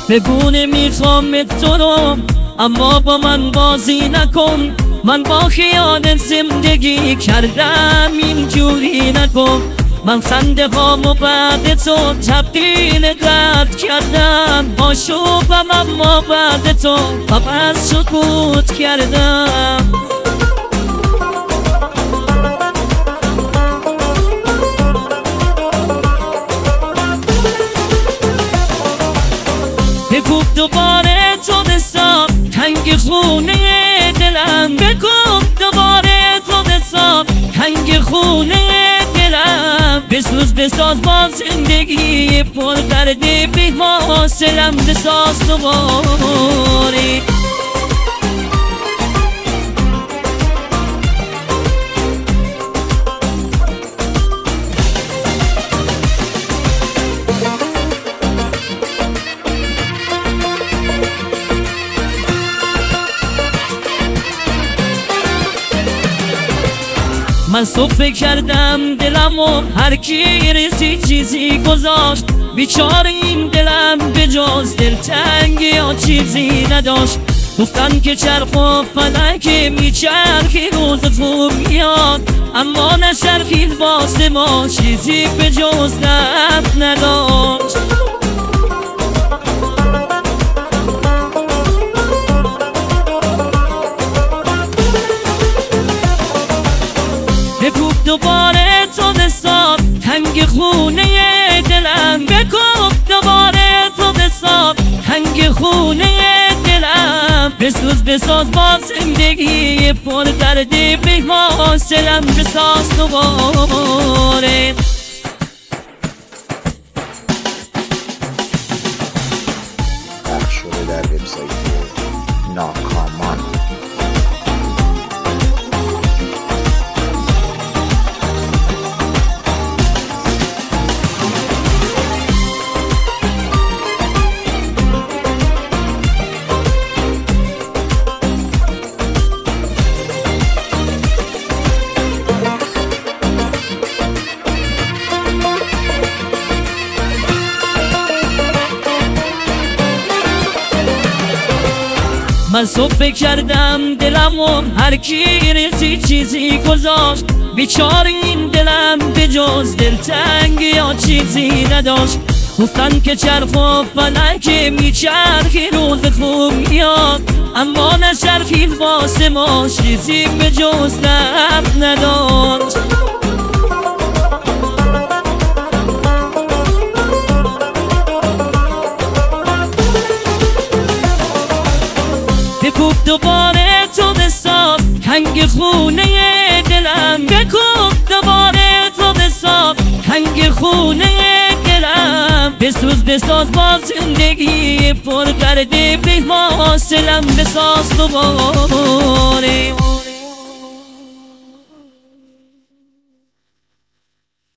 بگو نمیخوام تو رو، اما با من بازی نکن. من با خیانت زندگی کردم، اینجوری نکن. من خنده هامو بعد تو تبدیل درد کردم. آشوبم اما بعد تو فقط سکوت کردم. بگو دوباره تو حساب تنگ خونه دلم. بگو دوباره تو حساب تنگ خونه دلم. بساز با زندگی پر درد بی حاصلم. بساز دوباره. من صفه کردم دلمو، هر کی ریزی چیزی گذاشت. بیچاره این دلم به جز دلتنگی یا چیزی نداشت. گفتن که چرخ و فلک میچرخی روز خوب میاد، اما نچرخید واسه ما چیزی به جز درد نداشت. بگو دوباره تو حساب تنگ خونه دلم. بگو دوباره تو حساب تنگ خونه دلم. بساز با زندگی پر درد بی حاصلم. بساز دوباره. پخش شده در وبسایت ناکامان. من صفه کردم دلمو، هر کی ریزی چیزی گذاشت. بیچاره این دلم به جز دلتنگی یا چیزی نداشت. گفتن که چرخ و فلک میچرخی روز خوب میاد، اما نچرخید واسه ما چیزی به جز درد نداشت. بگو دوباره تو حساب تنگ خونه دلم. بگو دوباره تو حساب تنگ خونه دلم. بساز با زندگی پر درد بی حاصلم. بساز دوباره.